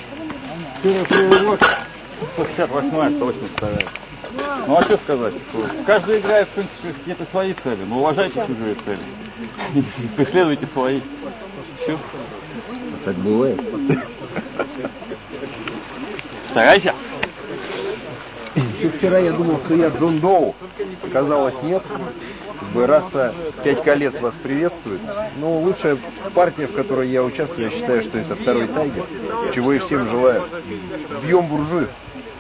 Первый перевод 168-я, 182-я. Ну а что сказать? Каждый играет, в принципе, какие-то свои цели. Но уважайте чужие цели. Преследуйте свои. Все. Так бывает. Старайся. Еще вчера я думал, что я Джон Доу. Оказалось, нет. Раса 5 колец вас приветствует. Но лучшая партия, в которой я участвую, я считаю, что это второй Тайгер. Чего и всем желаю. Бьем буржуев.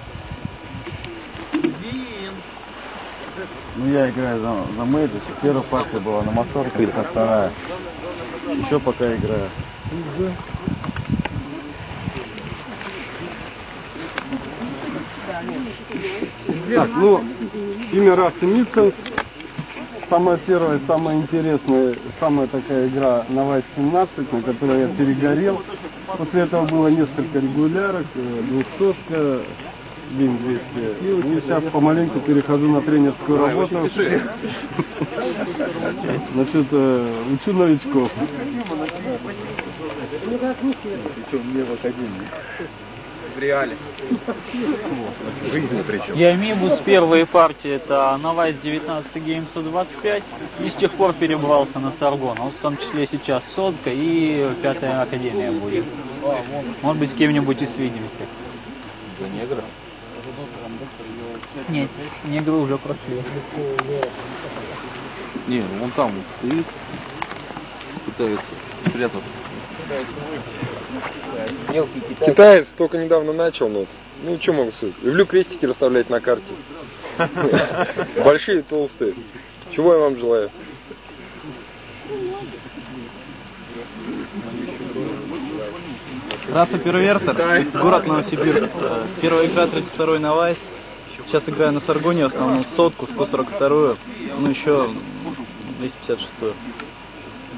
Ну я играю за Мэйдис. Первая партия была на моторке, это вторая. Еще пока играю. Так, ну, имя расы Митцен. Самая первая, самая интересная, самая такая игра на Вайс 17, на которой я перегорел. После этого было несколько регулярок, 200-ка, Бин 200. И сейчас помаленьку перехожу на тренерскую работу. Значит, учу новичков. Мне в академии. В реале. В жизни причем. Я Мибус, первые партии это Навайс 19 Game 125 и с тех пор перебрался на Саргон. Вот в том числе сейчас сотка и 5-я академия будет. Может быть с кем-нибудь и свидимся. За негра? Нет, негры уже прошли. Не, ну он там вот стоит, пытается спрятаться. Мелкий Китаец только недавно начал, ну что могу сказать? Люблю крестики расставлять на карте. Большие, толстые. Чего я вам желаю? Раса Первертер, город Новосибирск. Первая игра 32-й Навайс. Сейчас играю на Саргоне, в основном сотку, 142-ю, ну еще 256-ю.